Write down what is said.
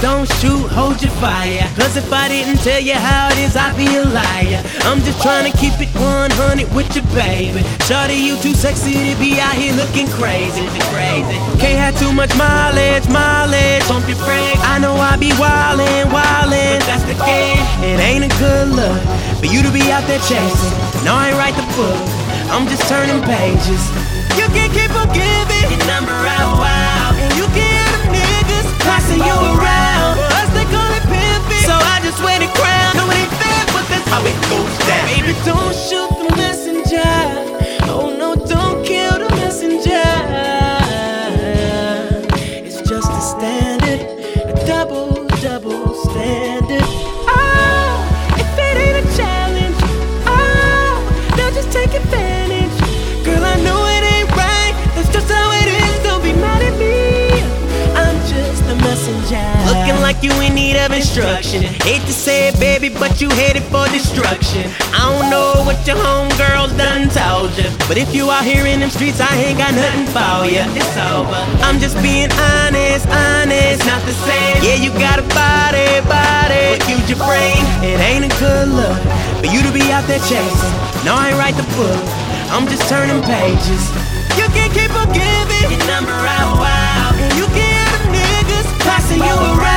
don't shoot, hold your fire. Cause if I didn't tell you how it is, I'd be a liar. I'm just trying to keep it 100 with you, baby. Shawty, you too sexy to be out here looking crazy. Can't have too much mileage. Pump your brakes. I know I be wildin', but that's the game. It ain't a good look for you to be out there chasing. No, I ain't write the book, I'm just turning pages. You can keep on giving your number out wild, and you can hear them niggas passing you around. For us they call it pimpin', so I just wear the crown. No, it ain't fair, but that's how it goes down. Baby, don't shoot the messenger. Oh no, don't kill the messenger. It's just a standard, a double standard. Oh, if it ain't a challenge, oh, they'll just take advantage. Girl, I know it ain't right, that's just how it is, don't be mad at me. I'm just a messenger, looking like you in need of instruction. Hate to say it, baby, but you headed for destruction. I don't know what your homegirls done told you, but if you out here in them streets, I ain't got nothing for you. It's over, I'm just being honest, not the same. Yeah, you got a body, but use your brain. It ain't a good look for you to be out there chasing. No, I ain't write the book, I'm just turning pages. You can keep on giving your number out wild, and you can hear them niggas passing you around.